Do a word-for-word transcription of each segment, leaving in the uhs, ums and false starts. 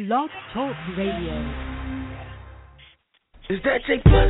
Blog Talk Radio. Is that J Plus?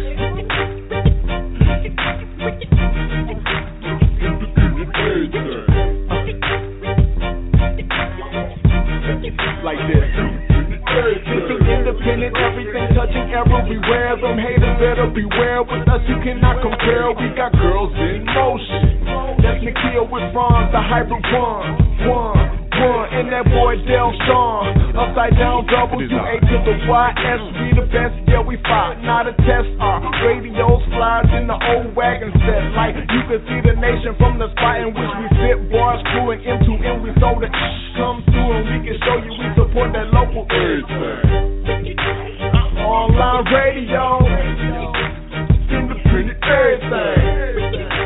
Like this. Looking independent, everything touching everywhere. Them haters better beware. With us you cannot compare. We got girls in motion. That's Nakia with Ron, the hybrid one. One. One, and that boy Del Sean. Upside down double, U A to the Y S. We the best, yeah we fight, not a test. Our radios, flyers in the old wagon set. Like you can see the nation from the spot in which we sit. Boys crewing into and we so the come through and we can show you we support that local everything. Online radio, independent everything.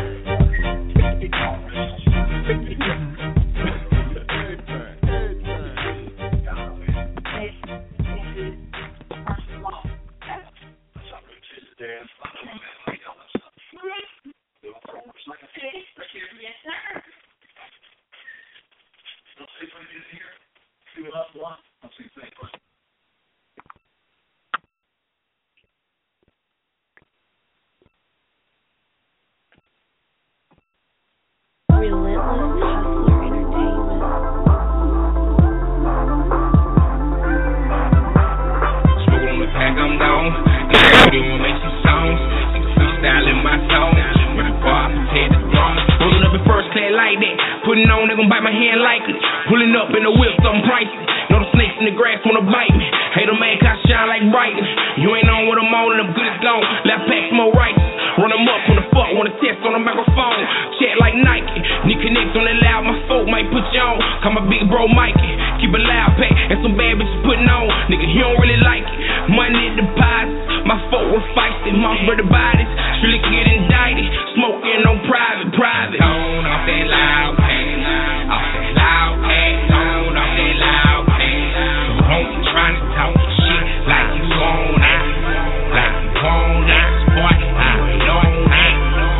Putting on, they gon' bite my hand likely. Pulling up in the whip, something pricey. Know the snakes in the grass wanna bite me. Hate a man, cause I shine like brightness. You ain't on what I'm on, and I'm good as gone. Left pack more righteous. Run them up on the fuck, wanna test on the microphone. Chat like Nike. Need connects on the loud, my folk might put you on. Call my big bro Mikey. Keep a loud pack, and some bad bitches putting on. Nigga, he don't really like it. Money deposits. My folk were feisty. Moss brother bodies. Really get indicted. Smoking on private, private. Tone off that loud pack. Off that loud pack. Tone off that loud pack. So don't be trying to talk shit like you on it. Like you on it. Boy, I know it.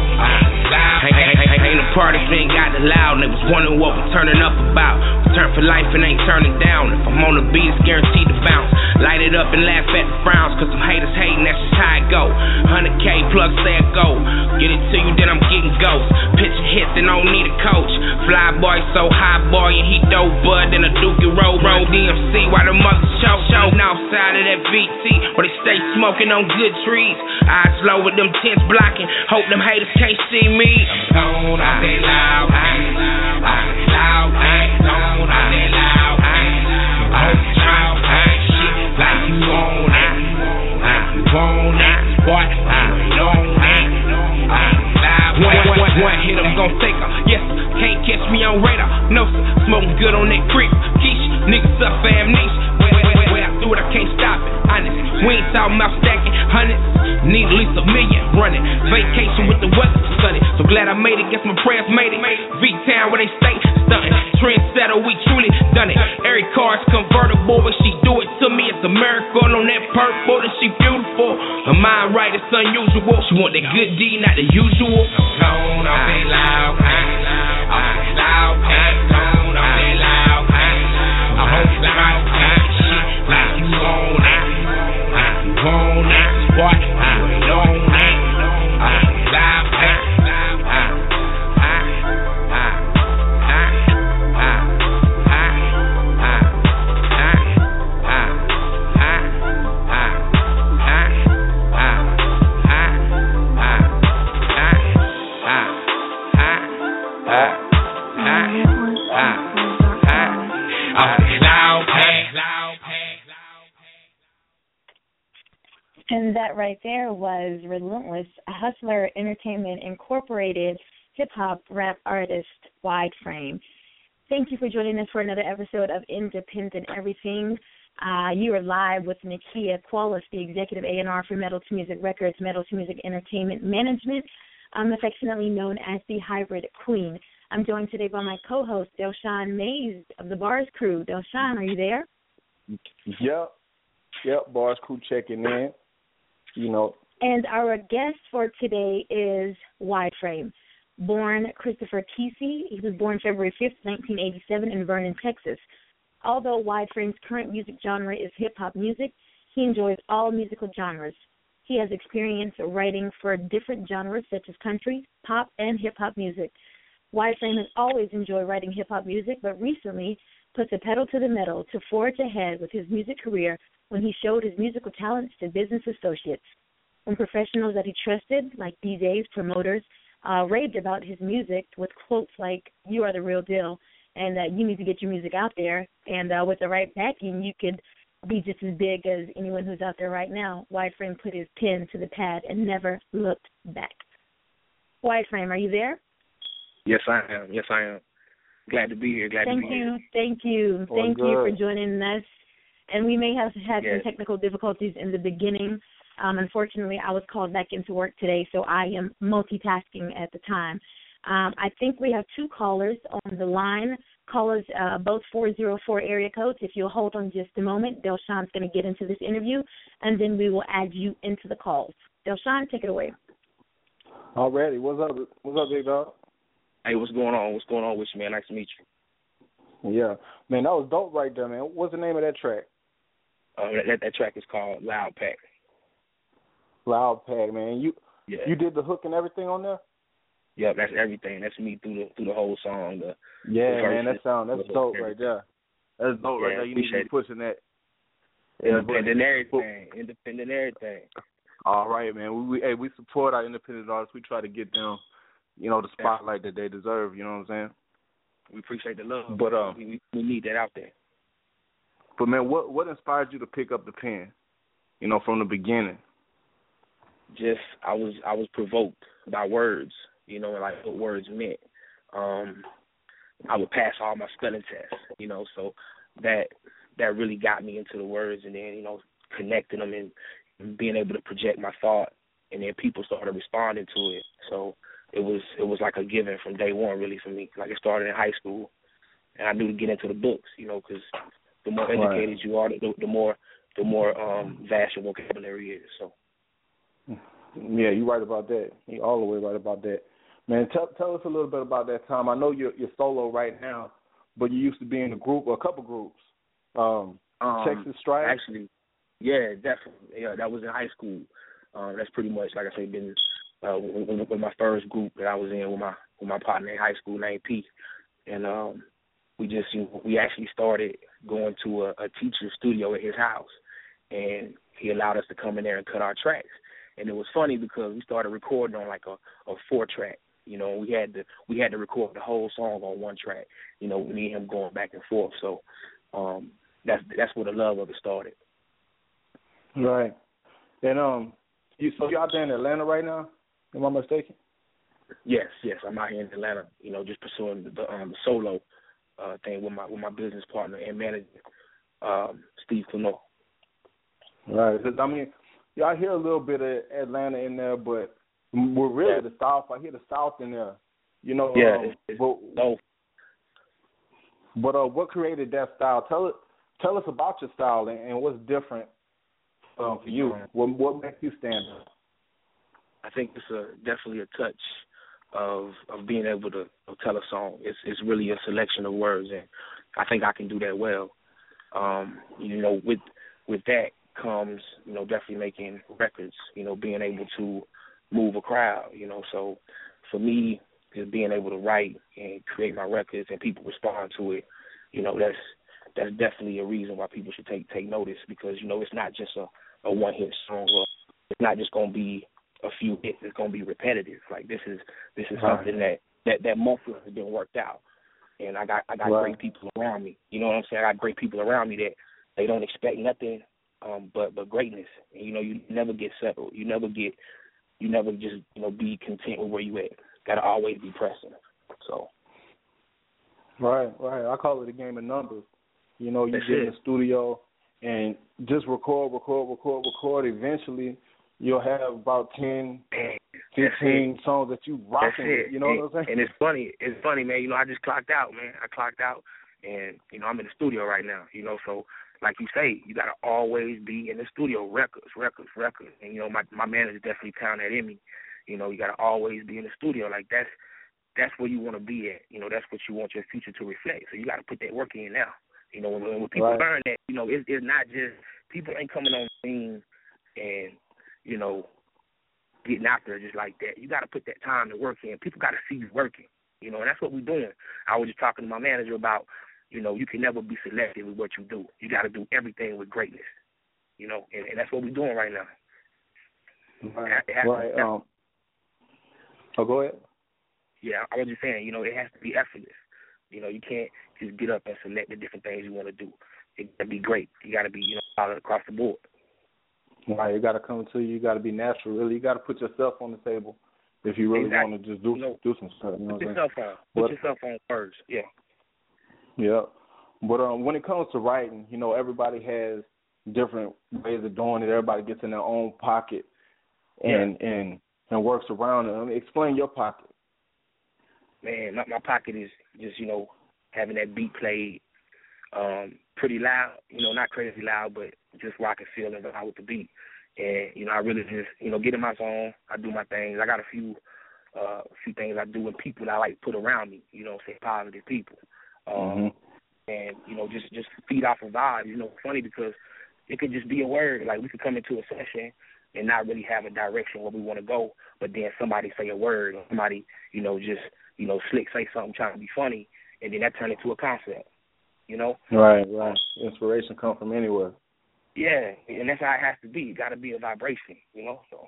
Ain't a party if ain't got the loud. Niggas wondering what we're turning up about. We turn for life and ain't turning down. If I'm on the beat, it's guaranteed to bounce. Light it up and laugh at the frowns. Cause some haters hating, that's just how it go. one hundred K plug say it go. Get it to you, then I'm getting ghosts. Pitching hits and don't need a coach. Fly boy so high boy and he dope bud than a Dookie roll. Roll D M C while the mothers choke. Shooting outside of that V T where they stay smoking on good trees. Eyes low with them tents blocking. Hope them haters can't see me. I'm tone off that loud, loud, tone off that loud. I'm trying shit like you on it, like you on it, boy, I know it. One, one, one hit, I'm gon' take her. Yes, can't catch me on radar. No, sir, smoking good on that creep. Geesh, niggas up for amnesia. Way, way, way, way, I do it, I can't stop it. Honest, we ain't talking about stacking hundreds. Need at least a million running. Vacation with the weather sunny. So glad I made it, guess my prayers made it. V-Town where they stay stunting. Trendsetter, we truly done it. Every car's convertible, but she do it to me. It's a miracle on that purple, and she beautiful. Her mind right, it's unusual. She want that good D, not the usual. Tone off that loud, off that loud, tone off that loud. I hope you loud, shit like you on it, like you on it, boy, I know it. Loud, And that right there was Relentless, a Hustler Entertainment Incorporated hip-hop rap artist, Wide Frame. Thank you for joining us for another episode of Independent Everything. Uh, you are live with Nakia Qualis, the Executive A and R for Metal to Music Records, Metal to Music Entertainment Management. I'm affectionately known as the Hybrid Queen. I'm joined today by my co-host, Delshawn Mays of the Bars Crew. Delshawn, are you there? Yep. Yep, Bars Crew checking in. You know. And our guest for today is Wide Frame. Born Christopher Kesey, he was born February fifth, nineteen eighty-seven in Vernon, Texas. Although Wideframe's current music genre is hip-hop music, he enjoys all musical genres. He has experience writing for different genres such as country, pop, and hip-hop music. Wideframe has always enjoyed writing hip-hop music, but recently put the pedal to the metal to forge ahead with his music career when he showed his musical talents to business associates. When professionals that he trusted, like D Js, promoters, uh, raved about his music with quotes like, "You are the real deal," and that you need to get your music out there, and uh, with the right backing, you could be just as big as anyone who's out there right now. Wideframe put his pen to the pad and never looked back. Wideframe, are you there? Yes, I am. Yes, I am. Glad to be here. Glad thank to be you, here. Thank you. All Thank good. you for joining us. And we may have had yes. some technical difficulties in the beginning. Um, unfortunately, I was called back into work today, so I am multitasking at the time. Um, I think we have two callers on the line. Callers, uh, both four oh four area codes. If you'll hold on just a moment, Delshawn's going to get into this interview, and then we will add you into the calls. Delshawn, take it away. Alrighty. What's up? What's up, big dog? Hey, what's going on? What's going on with you, man? Nice to meet you. Yeah. Man, that was dope right there, man. What's the name of that track? Uh, that, that track is called Loud Pack. Loud Pack, man. You yeah. you did the hook and everything on there? Yeah, that's everything. That's me through the through the whole song. The, yeah, the man, that sound that's dope everything. right there. That's dope yeah, right there. You need to be pushing that. Yeah, independent everything. Independent everything. All right, man. We, we hey we support our independent artists. We try to get them, you know, the spotlight that they deserve. You know what I'm saying? We appreciate the love, but um, we, we need that out there. But man, what what inspired you to pick up the pen? You know, from the beginning. Just I was I was provoked by words. You know, like what words meant. Um, I would pass all my spelling tests. You know, so that that really got me into the words, and then you know connecting them and being able to project my thought, and then people started responding to it. So it was it was like a given from day one, really, for me. Like it started in high school, and I knew to get into the books, you know, because the more educated right. you are, the, the more the more um, vast your vocabulary is. So. Yeah, you're right about that. You're all the way right about that. Man, tell tell us a little bit about that time. I know you're you're solo right now, but you used to be in a group or a couple groups. Um, um, Texas Strike. Actually, yeah, definitely. Yeah, that was in high school. Um, that's pretty much, like I say, been uh, with, with my first group that I was in with my with my partner in high school named P. And um, we just you know, we actually started going to a, a teacher's studio at his house, and he allowed us to come in there and cut our tracks. And it was funny because we started recording on like a, a four track. You know, we had to we had to record the whole song on one track. You know, me and him going back and forth. So um, that's that's where the love of it started. Right. And um, you so you out there in Atlanta right now? Am I mistaken? Yes, yes, I'm out here in Atlanta. You know, just pursuing the um, solo uh, thing with my with my business partner and manager, um, Steve Clenour. Right. Cause, I mean. Yeah, I hear a little bit of Atlanta in there, but we're really yeah. the South. I hear the South in there, you know. Yeah, um, it's, it's but no. but uh, what created that style? Tell it, tell us about your style and, and what's different um, for you. What what makes you stand out? I think it's a definitely a touch of of being able to tell a song. It's it's really a selection of words, and I think I can do that well. Um, you know, with with that. comes, you know, definitely making records, you know, being able to move a crowd, you know. So for me, just being able to write and create my records and people respond to it, you know, that's that's definitely a reason why people should take take notice, because, you know, it's not just a, a one-hit song, or it's not just going to be a few hits. It's going to be repetitive. Like this is this is right. something that, that, that muscle has been worked out. And I got I got right. great people around me. You know what I'm saying? I got great people around me that they don't expect nothing Um, but but greatness, and, you know, you never get settled. You never get, you never just, you know, be content with where you at. Got to always be pressing. So. Right, right. I call it a game of numbers. You know, you That's get it. in the studio and just record, record, record, record. Eventually, you'll have about ten, fifteen songs that you rocking with. You know and, what I'm saying? And it's funny. It's funny, man. You know, I just clocked out, man. I clocked out, and, you know, I'm in the studio right now, you know, so. Like you say, you got to always be in the studio, records, records, records. And, you know, my my manager definitely pounded that in me. You know, you got to always be in the studio. Like, that's that's where you want to be at. You know, that's what you want your future to reflect. So you got to put that work in now. You know, when, when people right. learn that, you know, it, it's not just people ain't coming on the scene and, you know, getting out there just like that. You got to put that time to work in. People got to see you working, you know, and that's what we're doing. I was just talking to my manager about, you know, you can never be selective with what you do. You got to do everything with greatness, you know, and, and that's what we're doing right now. Right. It has right. To, um, oh, go ahead. Yeah, I was just saying, you know, it has to be effortless. You know, you can't just get up and select the different things you want to do. It got to be great. You got to be, you know, solid across the board. Right, it got to come to you. You got to be natural. Really, you got to put yourself on the table if you really exactly. want to just do you know, do some stuff. You know put what yourself I'm on. Put what, yourself on first. Yeah. Yeah, but um, when it comes to writing, you know, everybody has different ways of doing it. Everybody gets in their own pocket and yeah. and and works around it. I mean, explain your pocket. Man, my, my pocket is just, you know, having that beat played um, pretty loud. You know, not crazy loud, but just where I can feel and vibe with the beat. And, you know, I really just, you know, get in my zone. I do my things. I got a few uh, few things I do with people that I like to put around me, you know, say positive people. Um, mm-hmm. And, you know, just, just feed off of vibes. You know, it's funny because it could just be a word. Like, we could come into a session and not really have a direction where we want to go, but then somebody say a word or somebody, you know, just, you know, slick say something trying to be funny, and then that turn into a concept, you know? Right, right. Inspiration come from anywhere. Yeah, and that's how it has to be. It got to be a vibration, you know? So.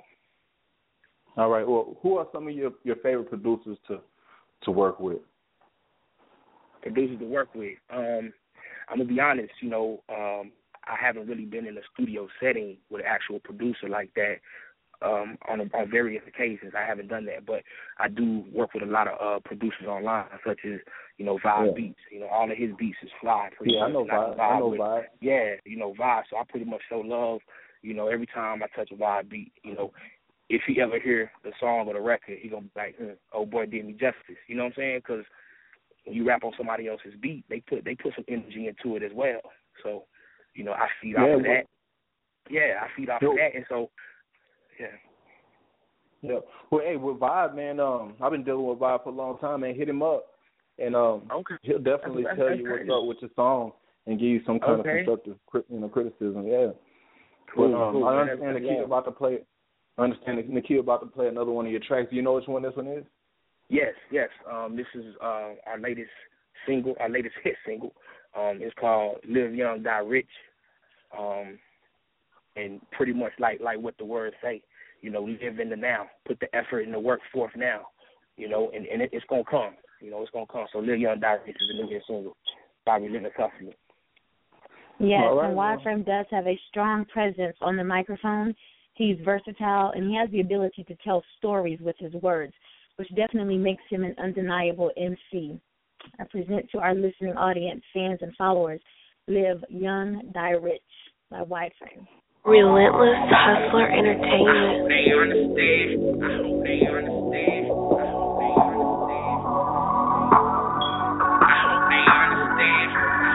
All right. Well, who are some of your, your favorite producers to to work with? Producers to work with. Um, I'm going to be honest, you know, um, I haven't really been in a studio setting with an actual producer like that um, on, a, on various occasions. I haven't done that, but I do work with a lot of uh, producers online, such as, you know, Vibe yeah. Beats. You know, all of his beats is fly. Yeah, I know Vibe. Vibe I know with, Vibe. Yeah, you know, Vibe. So I pretty much show love, you know, every time I touch a Vibe beat. You know, if he ever hear the song or the record, he going to be like, mm, oh, boy, did me justice. You know what I'm saying? Because when you rap on somebody else's beat, they put they put some energy into it as well. So, you know, I feed yeah, off of well, that. Yeah, I feed off yo, of that, and so, yeah. Yeah. Well, hey, with Vibe, man, um, I've been dealing with Vibe for a long time, man. Hit him up, and um, okay. he'll definitely that's, tell that's you crazy. what's up with your song and give you some kind okay. of constructive, you know, criticism. Yeah. Cool, but um, cool, I man. understand the kid about to play. I understand the kid about to play another one of your tracks. Do you know which one this one is? Yes, yes. Um, this is uh, our latest single, our latest hit single. Um, it's called "Live Young, Die Rich," um, and pretty much like like what the words say. You know, live in the now, put the effort and the work forth now. You know, and, and it, it's gonna come. You know, it's gonna come. So, "Live Young, Die Rich" is a new hit single by Relentless Hustler. Yes, right, and Wadframe does have a strong presence on the microphone. He's versatile, and he has the ability to tell stories with his words, which definitely makes him an undeniable M C. I present to our listening audience, fans, and followers, Live Young, Die Rich by Wadframe. Relentless Hustler Entertainment. They understand. I hope they understand. I hope they understand. I hope they understand.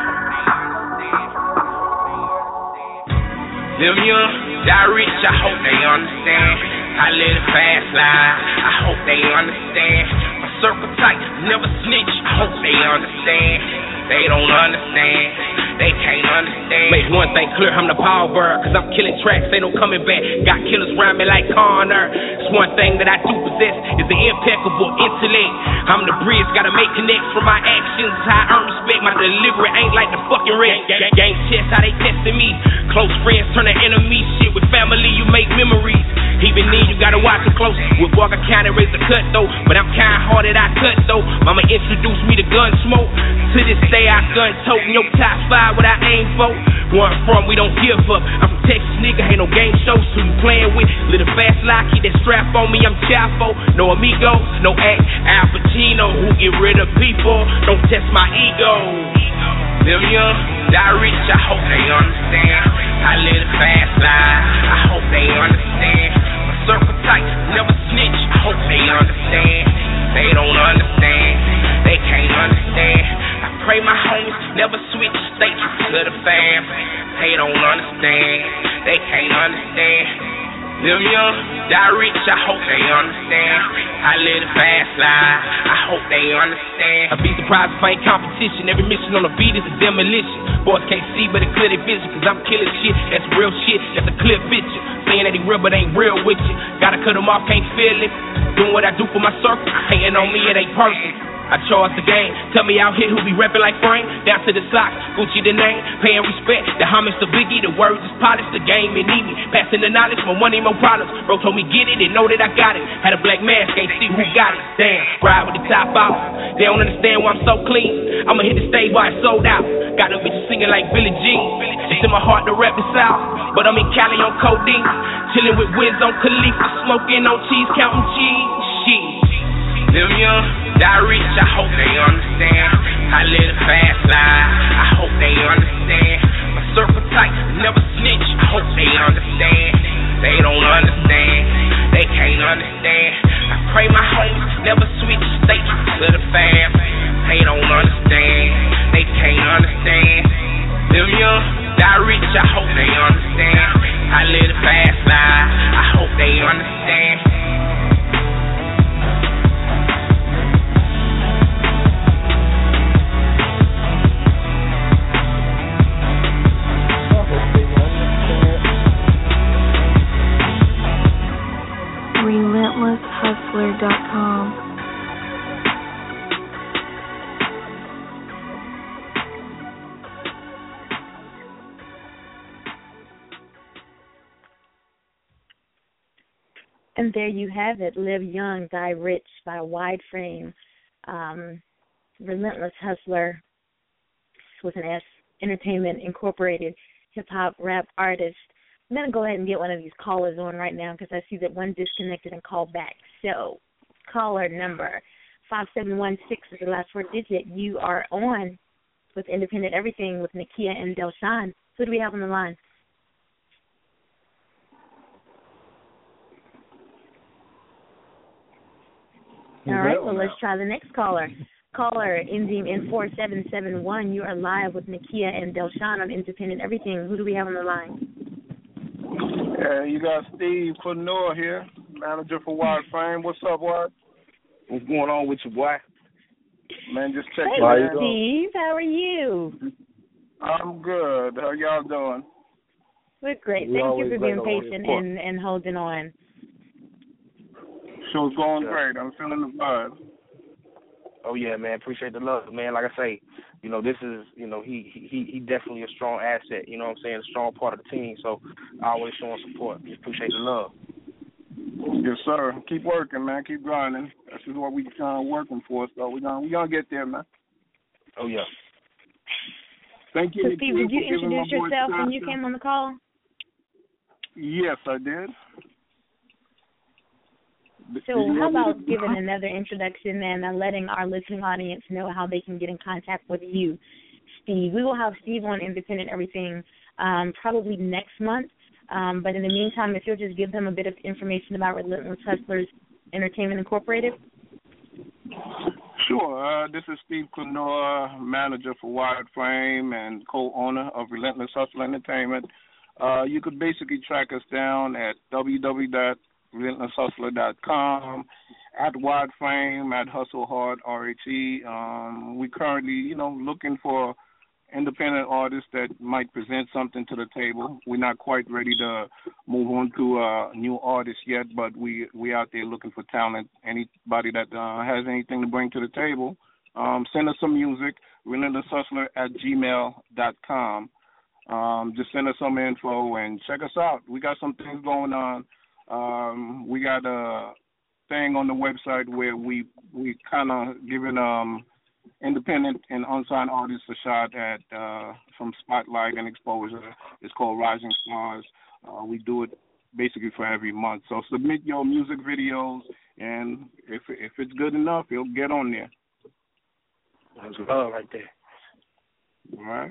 Live young, die rich, I hope they understand. I live a fast life, I hope they understand. My circle tight, never snitch, I hope they understand. They don't understand, they can't understand. Make one thing clear, I'm the power bird, cause I'm killing tracks, ain't no coming back. Got killers around me like Connor. It's one thing that I do possess, is the impeccable intellect. I'm the bridge, gotta make connects from my actions. I earn respect, my delivery ain't like the fucking rest. Gang chest, how they testing me. Close friends turn to enemies. Shit, with family you make memories. Even then you gotta watch them close. With Walker County raise the cut though, but I'm kind-hearted, I cut though. Mama introduced me to gun smoke. To this day I gun toting your top five what I aim for. Where I'm from, we don't give up. I'm from Texas, nigga, ain't no game shows. Who you playing with? Little fast lie, keep that strap on me, I'm Chapo. No amigos, no act, Al Pacino. Who get rid of people? Don't test my ego. Live young, die rich, I hope they understand. I live a fast life, I hope they understand. My circle tight, never snitch, I hope they understand. They don't understand, they can't understand. I pray my homies never switch, stay true to the fam. They don't understand, they can't understand. Live young, die rich, I hope they understand. I live a fast life, I hope they understand. I'd be surprised if I ain't competition. Every mission on the beat is a demolition. Boys can't see, but it clear their vision. Cause I'm killing shit, that's real shit, that's a clear picture. Saying that he real, but ain't real with you. Gotta cut him off, can't feel it. Doing what I do for my circle, hating on me, it ain't personal. I charge the game. Tell me out here who be reppin' like Frank. Down to the socks, Gucci the name. Paying respect, the homage to Biggie. The words is polished, the game it need me. Passing the knowledge, more money, more problems. Bro told me get it and know that I got it. Had a black mask, can't see who got it. Damn, ride with the top out. They don't understand why I'm so clean. I'ma hit the stage while it's sold out. Got them bitches singing like Billie Jean. It's in my heart to rap the South, but I'm in Cali on codeine. Chillin' with Wiz on Khalifa, smoking on cheese, counting cheese. Shit. Live young, die rich, I hope they understand. I live a fast life, I hope they understand. My circle tight, never snitch, I hope they understand. They don't understand, they can't understand. I pray my homies never switch states to the fam. They don't understand, they can't understand. Live young, die rich, I hope they understand. I live a fast life, I hope they understand. relentless hustler dot com. And there you have it, Live Young, Die Rich by Wide Frame. Um, Relentless Hustler with an S, Entertainment Incorporated, hip-hop rap artist. I'm going to go ahead and get one of these callers on right now because I see that one disconnected and called back. So, caller number five seven one six is the last four digit. You are on with Independent Everything with Nakia and Delshawn. Who do we have on the line? All right, well, let's try the next caller. Caller ending in four seven seven one. You are live with Nakia and Delshawn on Independent Everything. Who do we have on the line? Yeah, you got Steve Quinor here, manager for Wide Frame. What's up, Wide? What's going on with you, boy? Man, just checking Hey, in. Steve. How are you? I'm good. How y'all doing? We're great. We Thank you for being always patient and, and holding on. Show's going great. I'm feeling the vibe. Oh yeah, man. Appreciate the love, man. Like I say, you know, this is, you know, he he he definitely a strong asset. You know what I'm saying? A strong part of the team. So I always showing support. We appreciate the love. Yes, sir. Keep working, man. Keep grinding. This is what we kind of working for. So we gonna we gonna get there, man. Oh yeah. Thank you. So Steve, did you introduce yourself when you came on the call? Yes, I did. So how about giving another introduction and uh, letting our listening audience know how they can get in contact with you, Steve? We will have Steve on Independent Everything um, probably next month. Um, but in the meantime, if you'll just give them a bit of information about Relentless Hustlers Entertainment Incorporated. Sure. Uh, this is Steve Quinor, manager for Wide Frame and co-owner of Relentless Hustler Entertainment. Uh, you could basically track us down at w w w dot relentless hustler dot com, at Wide Frame, at Hustle Hard, R H E. Um, we currently, you know, looking for independent artists that might present something to the table. We're not quite ready to move on to uh, new artists yet, but we we out there looking for talent. Anybody that uh, has anything to bring to the table, um, send us some music, relentless hustler at gmail dot com. Um, just send us some info and check us out. We got some things going on. Um, we got a thing on the website where we we kind of giving um, independent and unsigned artists a shot at uh, some spotlight and exposure. It's called Rising Stars. Uh, we do it basically for every month. So submit your music videos, and if if it's good enough, it'll get on there. That's love right there. All right.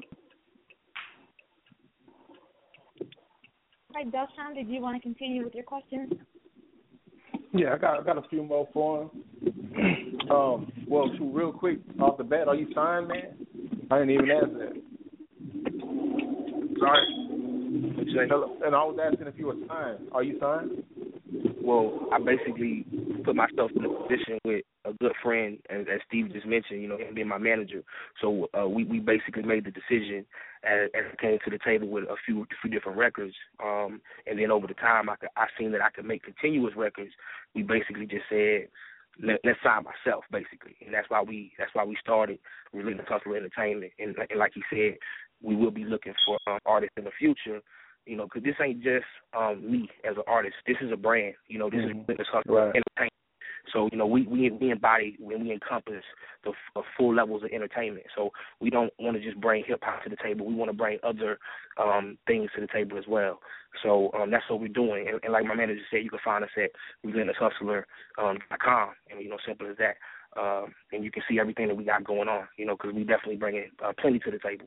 All right, Delshawn, did you want to continue with your questions? Yeah, I got I got a few more for him. um, well, shoot, real quick off the bat, are you signed, man? I didn't even ask that. Sorry. What you say? And I was asking if you were signed. Are you signed? Well, I basically put myself in a position with a good friend, as, as Steve just mentioned, you know, him being my manager. So uh, we, we basically made the decision as, as it came to the table with a few few different records. Um, and then over the time, I, could, I seen that I could make continuous records. We basically just said, Let, let's sign myself, basically, and that's why we that's why we started Relentless Hustler Entertainment. And, and like he said, we will be looking for um, artists in the future, you know, because this ain't just um, me as an artist. This is a brand, you know. This mm-hmm. is Relentless Hustler right. Entertainment. So you know, we we we embody when we encompass the, the full levels of entertainment. So we don't want to just bring hip hop to the table. We want to bring other um, things to the table as well. So um, that's what we're doing. And, and like my manager said, you can find us at relentless hustler dot com, um, and you know, simple as that. Uh, and you can see everything that we got going on. You know, because we definitely bringing uh, plenty to the table.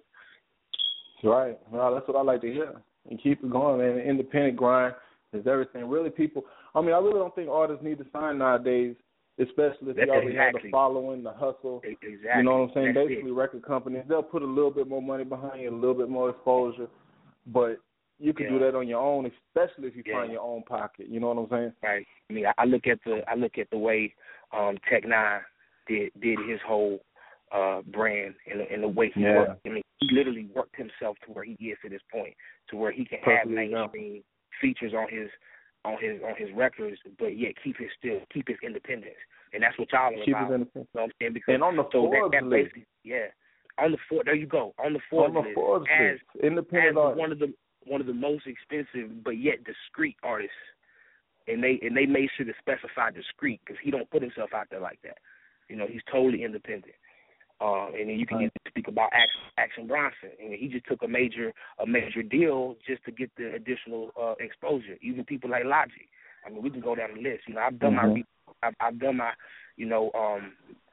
Right. Well, that's what I like to hear. And keep it going, man. The independent grind is everything. Really, people. I mean, I really don't think artists need to sign nowadays, especially if you already exactly. have the following, the hustle. Exactly. You know what I'm saying? That's Basically, it. record companies, they'll put a little bit more money behind you, a little bit more exposure, but you can yeah. do that on your own, especially if you yeah. find your own pocket. You know what I'm saying? Right. I mean, I look at the I look at the way um, Tech Nine did did his whole uh, brand and, and the way he yeah. worked. I mean, he literally worked himself to where he is to this point, to where he can Perfectly have mainstream enough. features on his on his on his records, but yet keep his still keep his independence, and that's what y'all are keep about. His independence. You know what I'm saying? Because and on the so Forbes that, that list, yeah, on the Forbes, there you go, on the Forbes on the list, Forbes as, list, independent as one of the one of the most expensive but yet discreet artists, and they and they made sure to specify discreet because he don't put himself out there like that. You know, he's totally independent. Um, and then you can right. even speak about Action, Action Bronson, and he just took a major a major deal just to get the additional uh, exposure. Even people like Logic. I mean, we can go down the list. You know, I've done mm-hmm. my I've, I've done my you know um,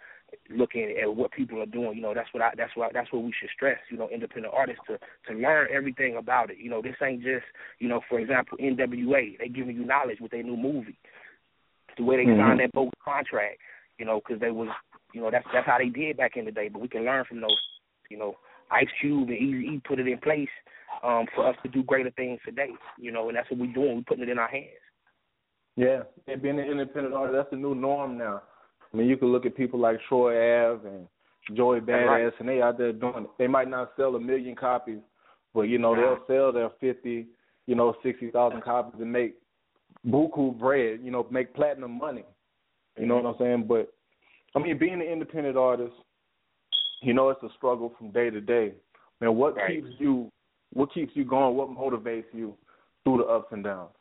looking at what people are doing. You know, that's what I that's what that's what we should stress. You know, independent artists to to learn everything about it. You know, this ain't just you know, for example, N W A. They giving you knowledge with their new movie, the way they mm-hmm. signed that bogus contract. You know, because they was. You know, that's that's how they did back in the day, but we can learn from those. You know, Ice Cube and Eazy-E put it in place um, for us to do greater things today. You know, and that's what we're doing. We're putting it in our hands. Yeah, and being an independent artist, that's the new norm now. I mean, you can look at people like Troy Ave and Joey Badass, right. and they out there doing it. They might not sell a million copies, but, you know, they'll sell their fifty, you know, sixty thousand copies and make buku bread, you know, make platinum money. You know what I'm saying? But, I mean, being an independent artist, you know, it's a struggle from day to day. Man, what right. keeps you, what keeps you going? What motivates you through the ups and downs?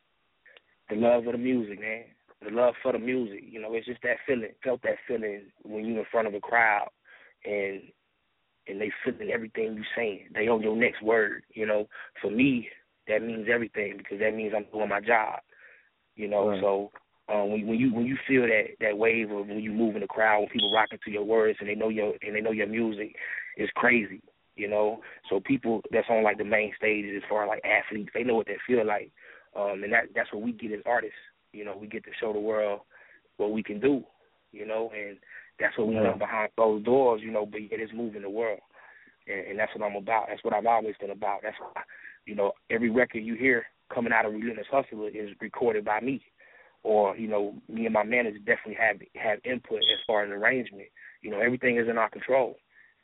The love of the music, man. The love for the music. You know, it's just that feeling. Felt that feeling when you're in front of a crowd and and they feeling everything you're saying. They on your next word. You know, for me, that means everything because that means I'm doing my job. You know, right. so. Um, when, when you when you feel that, that wave of when you move in the crowd, when people rocking to your words and they know your and they know your music, it's crazy, you know. So people that's on like the main stages, as far as like athletes, they know what that feel like, um, and that that's what we get as artists. You know, we get to show the world what we can do, you know, and that's what we yeah. done behind closed doors, you know. But it is moving the world, and, and that's what I'm about. That's what I've always been about. That's why, you know, every record you hear coming out of Relentless Hustler is recorded by me. Or, you know, me and my manager definitely have have input as far as arrangement. You know, everything is in our control.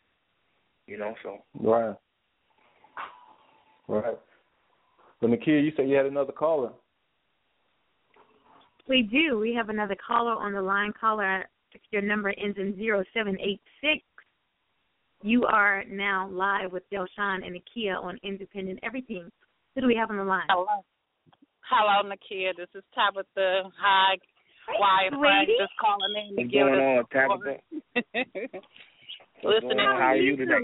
You know, so. Right. Right. So, Nakia, you said you had another caller. We do. We have another caller on the line. Caller, if your number ends in zero seven eight six, you are now live with Delshawn and Nakia on Independent Everything. Who do we have on the line? Hello. Hello, Nakia. This is Tabitha. Hi, Wyatt Frank. Just calling in to What's give going on, us Tabitha? Listening. How are you today?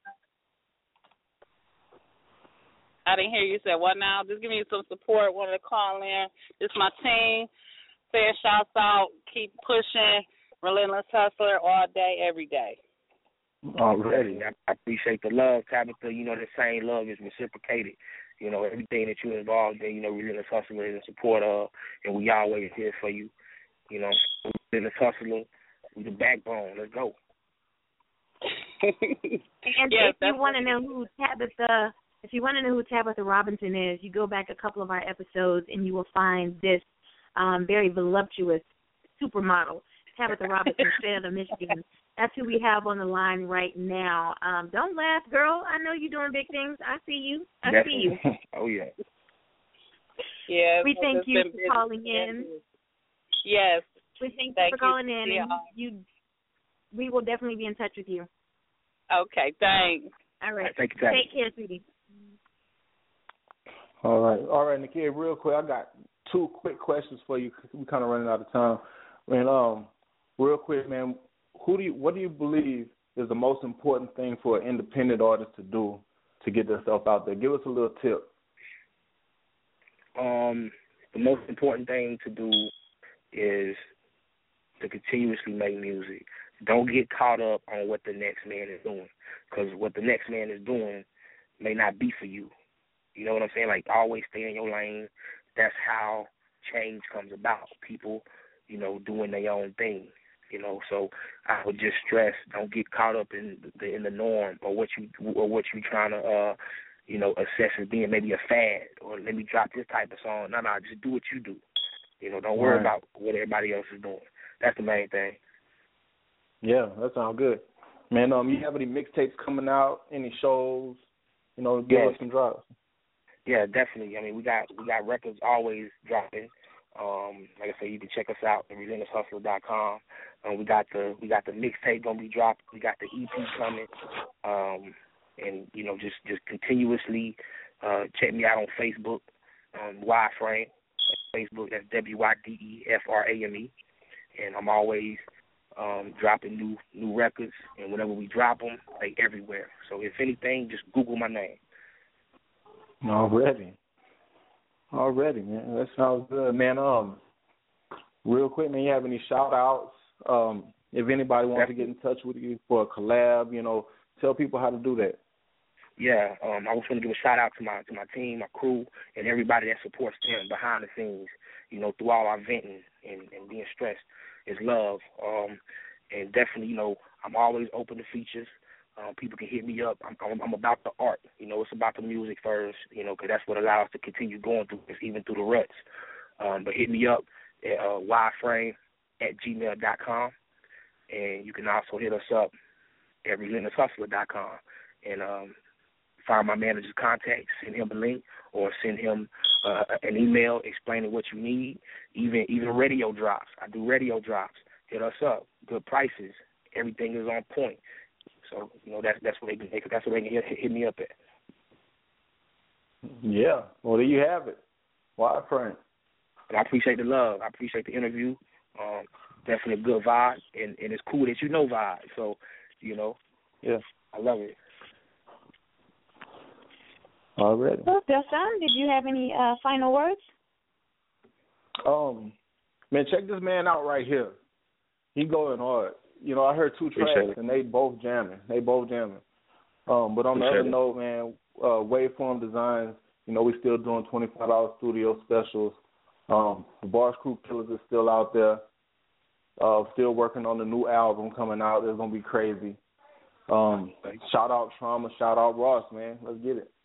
I didn't hear you say what now. Just give me some support. Wanted to call in. This is my team. Say shouts out. Keep pushing. Relentless Hustler all day, every day. Already. I appreciate the love, Tabitha. You know, the same love is reciprocated. You know, everything that you're involved in, you know, Relentless Hustler is in support of, and we always here for you. You know, Relentless Hustler, we the backbone. Let's go. And yes, if you want to know who Tabitha if you want to know who Tabitha Robinson is, you go back a couple of our episodes and you will find this um, very voluptuous supermodel, Tabitha Robinson, straight out of Michigan. That's who we have on the line right now. Um, don't laugh, girl. I know you're doing big things. I see you. I Definitely. see you. Oh, yeah. Yeah. We thank you for calling in. Yes. We thank, thank you for calling you. in. And you, we will definitely be in touch with you. Okay, thanks. All right. Thank you, Take care, sweetie. All right. All right, Nakia, real quick, I got two quick questions for you. We're kind of running out of time. And um, real quick, man, who do you, what do you believe is the most important thing for an independent artist to do to get themselves out there? Give us a little tip. Um, the most important thing to do is to continuously make music. Don't get caught up on what the next man is doing, because what the next man is doing may not be for you. You know what I'm saying? Like, always stay in your lane. That's how change comes about. People, you know, doing their own thing. You know, so I would just stress: don't get caught up in the in the norm or what you or what you trying to, uh, you know, assess as being maybe a fad, or let me drop this type of song. No, no, just do what you do. You know, don't worry Right. about what everybody else is doing. That's the main thing. Yeah, that sounds good. Man, um, you have any mixtapes coming out, any shows, you know, give Yes. us some drops. Yeah, definitely. I mean, we got we got records always dropping. Um, like I said, you can check us out at relentless hustler dot com. Um, we got the we got the mixtape gonna be dropped. We got the E P coming. Um, and you know, just just continuously uh, check me out on Facebook, um, Wideframe. Facebook, that's W Y D E F R A M E, and I'm always um, dropping new new records. And whenever we drop them, they everywhere. So if anything, just Google my name. Already. Already, man. That sounds good. Man, um, real quick, man, you have any shout-outs? Um, if anybody wants Definitely. to get in touch with you for a collab, you know, tell people how to do that. Yeah, um, I was going to give a shout-out to my to my team, my crew, and everybody that supports them behind the scenes, you know, through all our venting and, and being stressed. It's love. Um, and definitely, you know, I'm always open to features. Um, people can hit me up. I'm, I'm, I'm about the art. You know, it's about the music first, you know, because that's what allows us to continue going through this, even through the ruts. Um, but hit me up at uh, wideframe at gmail dot com. And you can also hit us up at relentless hustler dot com. And um, find my manager's contact, send him a link, or send him uh, an email explaining what you need. Even even radio drops. I do radio drops. Hit us up. Good prices. Everything is on point. So, you know, that's that's what they can that's what they can hit, hit me up at. Yeah. Well, there you have it. Wideframe. And I appreciate the love. I appreciate the interview. Um, definitely a good vibe, and, and it's cool that you know vibe. So, you know, yeah, I love it. Already. Well, Delson, did you have any uh, final words? Um, man, check this man out right here. He going hard. You know, I heard two tracks, and they both jamming. They both jamming. Um, but on the other note, man, uh, Waveform Designs, you know, we still doing twenty-five dollars studio specials. Um, the Bars Crew Killers is still out there. Uh, still working on the new album coming out. It's going to be crazy. Um, shout out Trauma. Shout out Ross, man. Let's get it.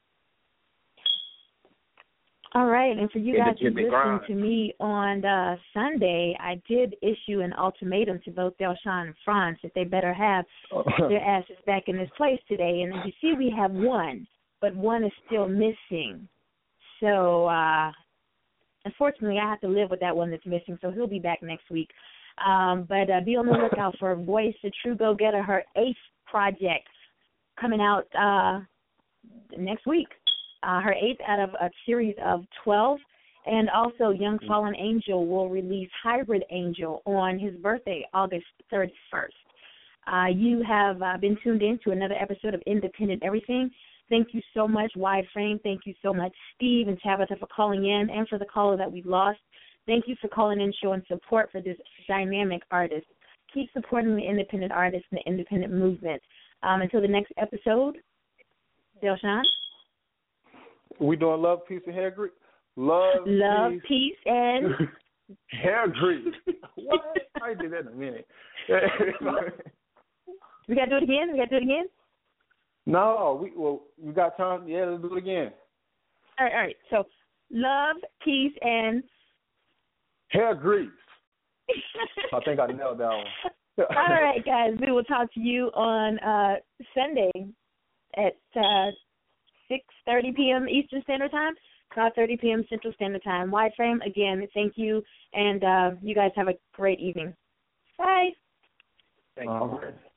All right, and for you guys who listened grind. to me on uh, Sunday, I did issue an ultimatum to both Delshon and Franz that they better have their asses back in this place today. And as you see, we have one, but one is still missing. So, uh, unfortunately, I have to live with that one that's missing, so he'll be back next week. Um, but uh, be on the lookout for Voice, the True Go-Getter, her eighth project, coming out uh, next week. Uh, her eighth out of a series of twelve. And also Young Fallen Angel will release Hybrid Angel on his birthday, August thirty-first. Uh, you have uh, been tuned in to another episode of Independent Everything. Thank you so much, Wideframe. Thank you so much, Steve and Tabitha, for calling in, and for the caller that we lost. Thank you for calling in, showing support for this dynamic artist. Keep supporting the independent artists and the independent movement. Um, until the next episode, Delshon? We doing Love, Peace, and Hair Grease? Love, Love, peace, peace and hair grease. What? I did that in a minute. We got to do it again? We got to do it again? No, we well we got time. Yeah, let's do it again. All right, all right. So, love, peace, and hair grease. I think I nailed that one. All right, guys. We will talk to you on uh, Sunday at uh, six thirty p.m. Eastern Standard Time, five thirty p.m. Central Standard Time. Wide Frame, again, thank you, and uh, you guys have a great evening. Bye. Thank you. All right.